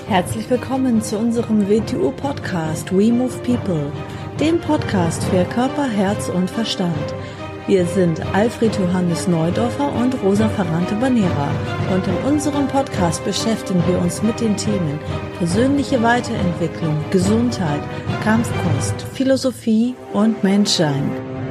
Herzlich willkommen zu unserem WTU-Podcast We Move People, dem Podcast für Körper, Herz und Verstand. Wir sind Alfred Johannes Neudorfer und Rosa Ferrante-Banera und in unserem Podcast beschäftigen wir uns mit den Themen persönliche Weiterentwicklung, Gesundheit, Kampfkunst, Philosophie und Menschsein.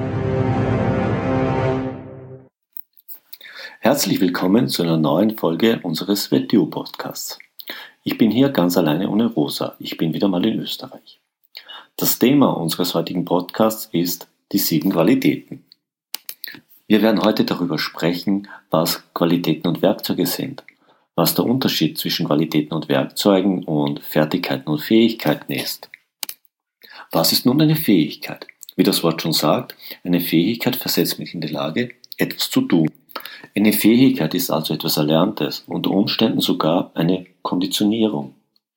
Herzlich willkommen zu einer neuen Folge unseres WTU-Podcasts. Ich bin hier ganz alleine ohne Rosa. Ich bin wieder mal in Österreich. Das Thema unseres heutigen Podcasts ist die 7 Qualitäten. Wir werden heute darüber sprechen, was Qualitäten und Werkzeuge sind, was der Unterschied zwischen Qualitäten und Werkzeugen und Fertigkeiten und Fähigkeiten ist. Was ist nun eine Fähigkeit? Wie das Wort schon sagt, eine Fähigkeit versetzt mich in die Lage, etwas zu tun. Eine Fähigkeit ist also etwas Erlerntes, unter Umständen sogar eine Konditionierung.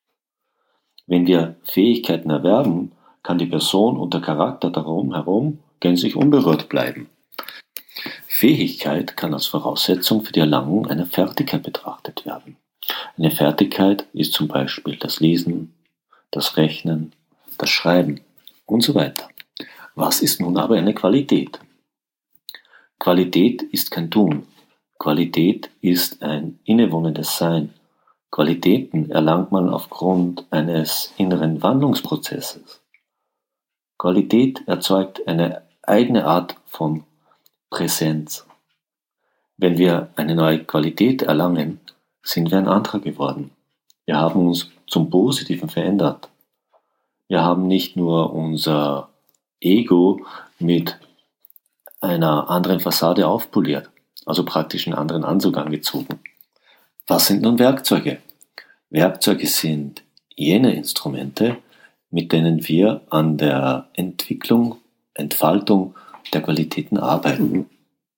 Wenn wir Fähigkeiten erwerben, kann die Person und der Charakter darum herum gänzlich unberührt bleiben. Fähigkeit kann als Voraussetzung für die Erlangung einer Fertigkeit betrachtet werden. Eine Fertigkeit ist zum Beispiel das Lesen, das Rechnen, das Schreiben und so weiter. Was ist nun aber eine Qualität? Qualität ist kein Tun. Qualität ist ein innewohnendes Sein. Qualitäten erlangt man aufgrund eines inneren Wandlungsprozesses. Qualität erzeugt eine eigene Art von Präsenz. Wenn wir eine neue Qualität erlangen, sind wir ein anderer geworden. Wir haben uns zum Positiven verändert. Wir haben nicht nur unser Ego mit einer anderen Fassade aufpoliert, also praktisch einen anderen Anzug angezogen. Was sind nun Werkzeuge? Werkzeuge sind jene Instrumente, mit denen wir an der Entwicklung, Entfaltung der Qualitäten arbeiten.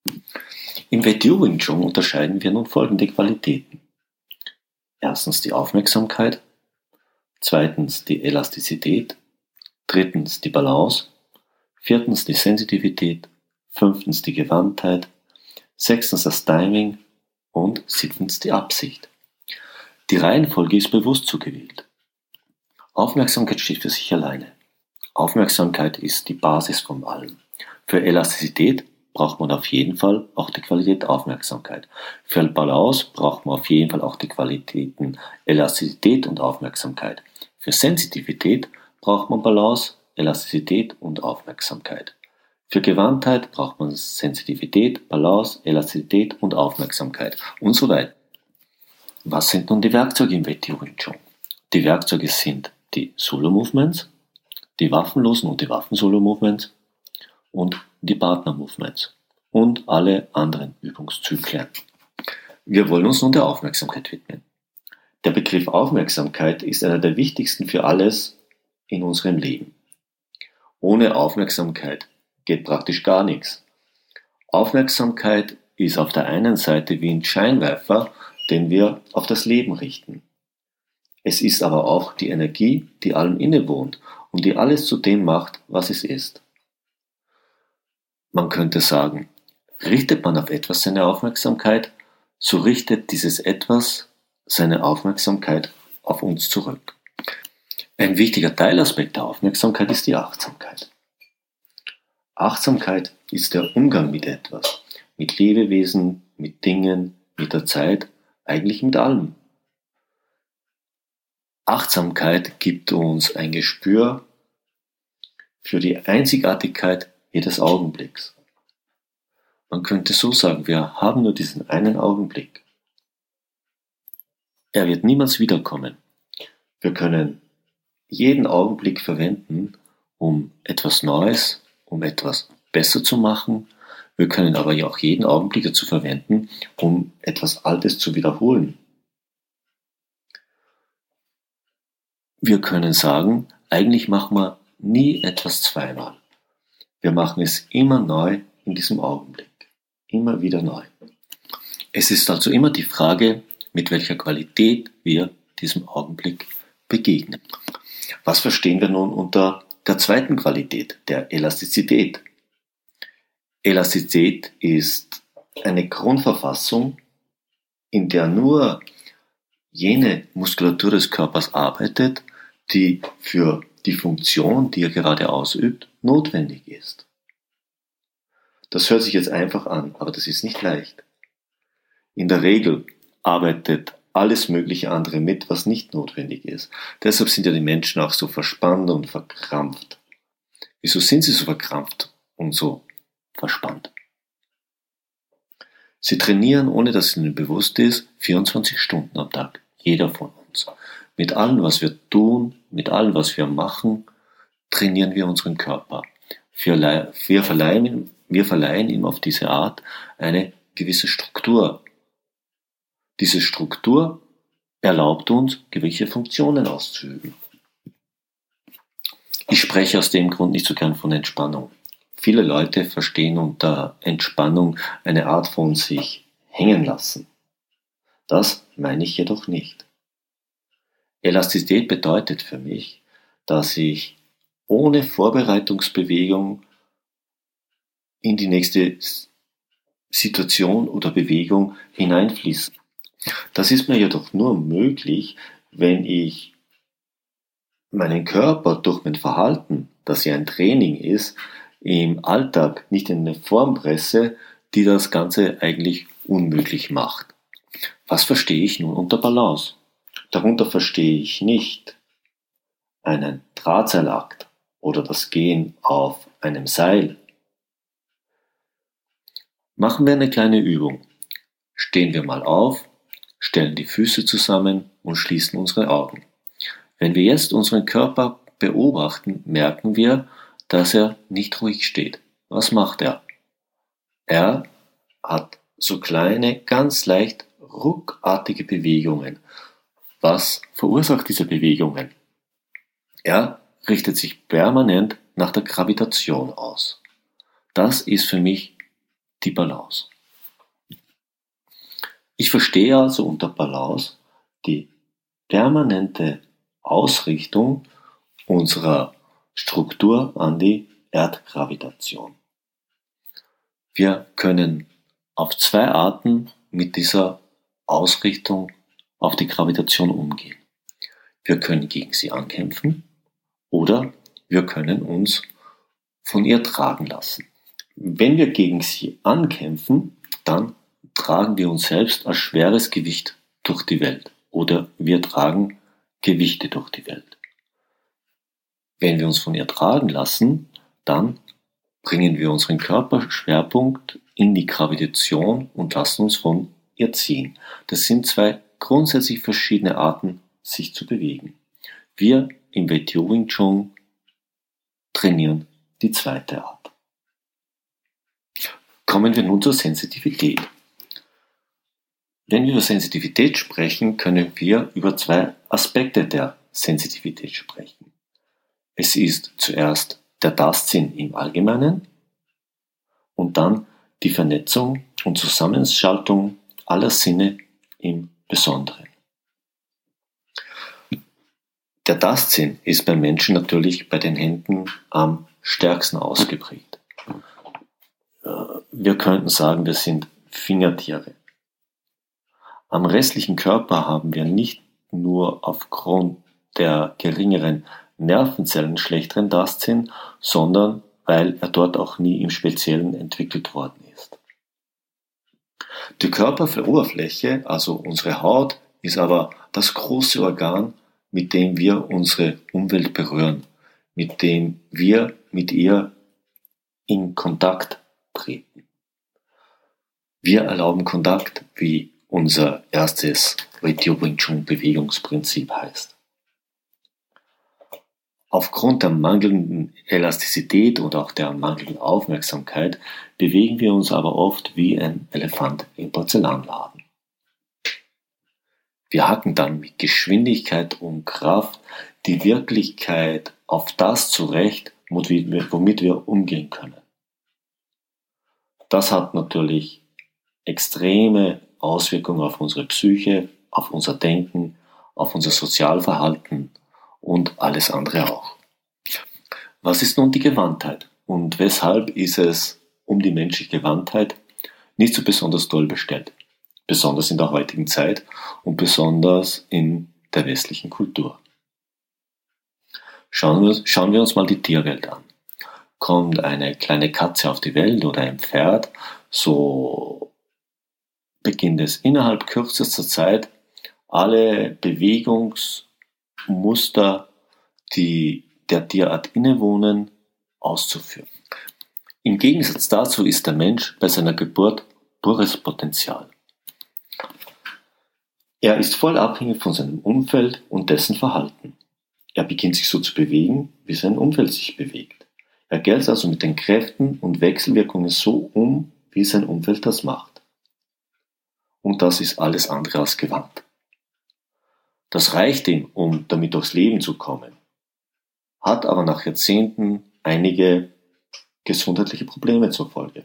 Im WTU Wing Chun unterscheiden wir nun folgende Qualitäten. Erstens die Aufmerksamkeit, zweitens die Elastizität, drittens die Balance, viertens die Sensitivität, fünftens die Gewandtheit, sechstens das Timing und siebtens die Absicht. Die Reihenfolge ist bewusst so gewählt. Aufmerksamkeit steht für sich alleine. Aufmerksamkeit ist die Basis von allem. Für Elastizität braucht man auf jeden Fall auch die Qualität Aufmerksamkeit. Für Balance braucht man auf jeden Fall auch die Qualitäten Elastizität und Aufmerksamkeit. Für Sensitivität braucht man Balance, Elastizität und Aufmerksamkeit. Für Gewandtheit braucht man Sensitivität, Balance, Elastizität und Aufmerksamkeit und so weiter. Was sind nun die Werkzeuge im WTU Wing Chun? Die Werkzeuge sind die Solo-Movements, die waffenlosen und die Waffen-Solo-Movements und die Partner-Movements und alle anderen Übungszyklen. Wir wollen uns nun der Aufmerksamkeit widmen. Der Begriff Aufmerksamkeit ist einer der wichtigsten für alles in unserem Leben. Ohne Aufmerksamkeit geht praktisch gar nichts. Aufmerksamkeit ist auf der einen Seite wie ein Scheinwerfer, den wir auf das Leben richten. Es ist aber auch die Energie, die allem innewohnt und die alles zu dem macht, was es ist. Man könnte sagen, richtet man auf etwas seine Aufmerksamkeit, so richtet dieses Etwas seine Aufmerksamkeit auf uns zurück. Ein wichtiger Teilaspekt der Aufmerksamkeit ist die Achtsamkeit. Achtsamkeit ist der Umgang mit etwas, mit Lebewesen, mit Dingen, mit der Zeit, eigentlich mit allem. Achtsamkeit gibt uns ein Gespür für die Einzigartigkeit jedes Augenblicks. Man könnte so sagen, wir haben nur diesen einen Augenblick. Er wird niemals wiederkommen. Wir können jeden Augenblick verwenden, um etwas Neues, um etwas besser zu machen. Wir können aber ja auch jeden Augenblick dazu verwenden, um etwas Altes zu wiederholen. Wir können sagen, eigentlich machen wir nie etwas zweimal. Wir machen es immer neu in diesem Augenblick. Immer wieder neu. Es ist also immer die Frage, mit welcher Qualität wir diesem Augenblick begegnen. Was verstehen wir nun unter der zweiten Qualität, der Elastizität? Elastizität ist eine Grundverfassung, in der nur jene Muskulatur des Körpers arbeitet, die für die Funktion, die er gerade ausübt, notwendig ist. Das hört sich jetzt einfach an, aber das ist nicht leicht. In der Regel arbeitet alles mögliche andere mit, was nicht notwendig ist. Deshalb sind ja die Menschen auch so verspannt und verkrampft. Wieso sind sie so verkrampft und so verspannt? Sie trainieren, ohne dass es ihnen bewusst ist, 24 Stunden am Tag. Jeder von uns. Mit allem, was wir tun, mit allem, was wir machen, trainieren wir unseren Körper. Wir verleihen ihm auf diese Art eine gewisse Struktur. Diese Struktur erlaubt uns, gewisse Funktionen auszuüben. Ich spreche aus dem Grund nicht so gern von Entspannung. Viele Leute verstehen unter Entspannung eine Art von sich hängen lassen. Das meine ich jedoch nicht. Elastizität bedeutet für mich, dass ich ohne Vorbereitungsbewegung in die nächste Situation oder Bewegung hineinfließe. Das ist mir jedoch nur möglich, wenn ich meinen Körper durch mein Verhalten, das ja ein Training ist, im Alltag nicht in eine Form presse, die das Ganze eigentlich unmöglich macht. Was verstehe ich nun unter Balance? Darunter verstehe ich nicht einen Drahtseilakt oder das Gehen auf einem Seil. Machen wir eine kleine Übung. Stehen wir mal auf, stellen die Füße zusammen und schließen unsere Augen. Wenn wir jetzt unseren Körper beobachten, merken wir, dass er nicht ruhig steht. Was macht er? Er hat so kleine, ganz leicht ruckartige Bewegungen. Was verursacht diese Bewegungen? Er richtet sich permanent nach der Gravitation aus. Das ist für mich die Balance. Ich verstehe also unter Balance die permanente Ausrichtung unserer Struktur an die Erdgravitation. Wir können auf zwei Arten mit dieser Ausrichtung auf die Gravitation umgehen. Wir können gegen sie ankämpfen oder wir können uns von ihr tragen lassen. Wenn wir gegen sie ankämpfen, dann tragen wir uns selbst als schweres Gewicht durch die Welt oder wir tragen Gewichte durch die Welt. Wenn wir uns von ihr tragen lassen, dann bringen wir unseren Körperschwerpunkt in die Gravitation und lassen uns von ihr ziehen. Das sind zwei grundsätzlich verschiedene Arten, sich zu bewegen. Wir im WTO Wing Chun trainieren die zweite Art. Kommen wir nun zur Sensitivität. Wenn wir über Sensitivität sprechen, können wir über zwei Aspekte der Sensitivität sprechen. Es ist zuerst der Tastsinn im Allgemeinen und dann die Vernetzung und Zusammenschaltung aller Sinne im Besonderen. Der Tastsinn ist beim Menschen natürlich bei den Händen am stärksten ausgeprägt. Wir könnten sagen, wir sind Fingertiere. Am restlichen Körper haben wir nicht nur aufgrund der geringeren Nervenzellen schlechteren Tastsinn, sondern weil er dort auch nie im Speziellen entwickelt worden ist. Die Körperoberfläche, also unsere Haut, ist aber das große Organ, mit dem wir unsere Umwelt berühren, mit dem wir mit ihr in Kontakt treten. Wir erlauben Kontakt, wie unser erstes WTO Wing Chun Bewegungsprinzip heißt. Aufgrund der mangelnden Elastizität oder auch der mangelnden Aufmerksamkeit bewegen wir uns aber oft wie ein Elefant im Porzellanladen. Wir hacken dann mit Geschwindigkeit und Kraft die Wirklichkeit auf das zurecht, womit wir umgehen können. Das hat natürlich extreme Auswirkungen auf unsere Psyche, auf unser Denken, auf unser Sozialverhalten und alles andere auch. Was ist nun die Gewandtheit und weshalb ist es um die menschliche Gewandtheit nicht so besonders toll bestellt? besonders in der heutigen Zeit und besonders in der westlichen Kultur. Schauen wir uns mal die Tierwelt an. Kommt eine kleine Katze auf die Welt oder ein Pferd, so beginnt es innerhalb kürzester Zeit alle Bewegungsmuster, die der Tierart innewohnen, auszuführen. Im Gegensatz dazu ist der Mensch bei seiner Geburt pures Potenzial. Er ist voll abhängig von seinem Umfeld und dessen Verhalten. Er beginnt sich so zu bewegen, wie sein Umfeld sich bewegt. Er geht also mit den Kräften und Wechselwirkungen so um, wie sein Umfeld das macht. Und das ist alles andere als gewandt. Das reicht ihm, um damit durchs Leben zu kommen, hat aber nach Jahrzehnten einige gesundheitliche Probleme zur Folge.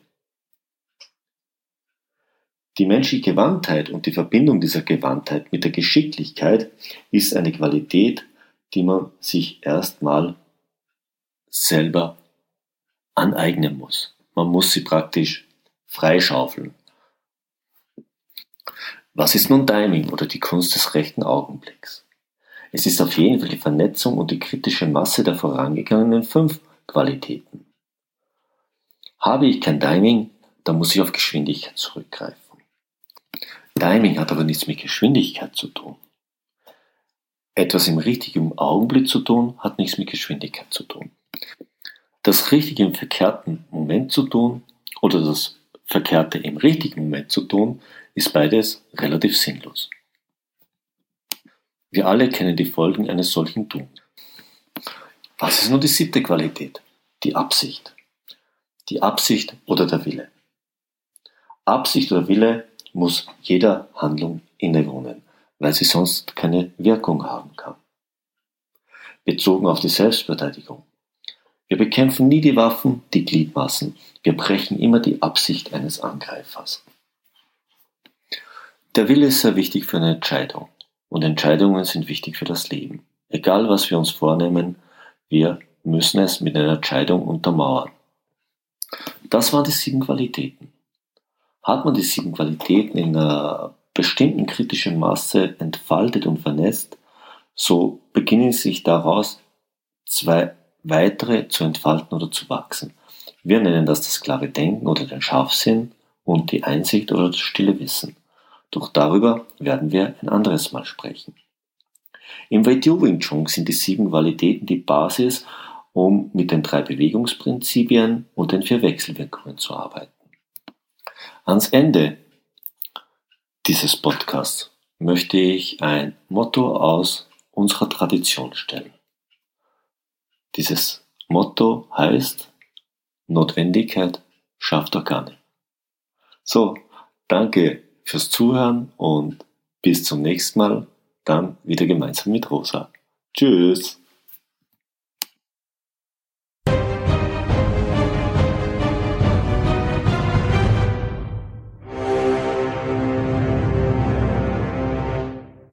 Die menschliche Gewandtheit und die Verbindung dieser Gewandtheit mit der Geschicklichkeit ist eine Qualität, die man sich erstmal selber aneignen muss. Man muss sie praktisch freischaufeln. Was ist nun Timing oder die Kunst des rechten Augenblicks? Es ist auf jeden Fall die Vernetzung und die kritische Masse der vorangegangenen 5 Qualitäten. Habe ich kein Timing, dann muss ich auf Geschwindigkeit zurückgreifen. Timing hat aber nichts mit Geschwindigkeit zu tun. Etwas im richtigen Augenblick zu tun, hat nichts mit Geschwindigkeit zu tun. Das Richtige im verkehrten Moment zu tun oder das Verkehrte im richtigen Moment zu tun, ist beides relativ sinnlos. Wir alle kennen die Folgen eines solchen Tuns. Was ist nun die 7. Qualität? Die Absicht. Die Absicht oder der Wille. Absicht oder Wille muss jeder Handlung innewohnen, weil sie sonst keine Wirkung haben kann. Bezogen auf die Selbstverteidigung. Wir bekämpfen nie die Waffen, die Gliedmaßen. Wir brechen immer die Absicht eines Angreifers. Der Wille ist sehr wichtig für eine Entscheidung. Und Entscheidungen sind wichtig für das Leben. Egal was wir uns vornehmen, wir müssen es mit einer Entscheidung untermauern. Das waren die 7 Qualitäten. Hat man die 7 Qualitäten in einer bestimmten kritischen Masse entfaltet und vernetzt, so beginnen sich daraus 2 weitere zu entfalten oder zu wachsen. Wir nennen das klare Denken oder den Scharfsinn und die Einsicht oder das stille Wissen. Doch darüber werden wir ein anderes Mal sprechen. Im WTO Wing Chun sind die 7 Qualitäten die Basis, um mit den 3 Bewegungsprinzipien und den 4 Wechselwirkungen zu arbeiten. Ans Ende dieses Podcasts möchte ich ein Motto aus unserer Tradition stellen. Dieses Motto heißt: Notwendigkeit schafft Organe. So, danke fürs Zuhören und bis zum nächsten Mal, dann wieder gemeinsam mit Rosa. Tschüss!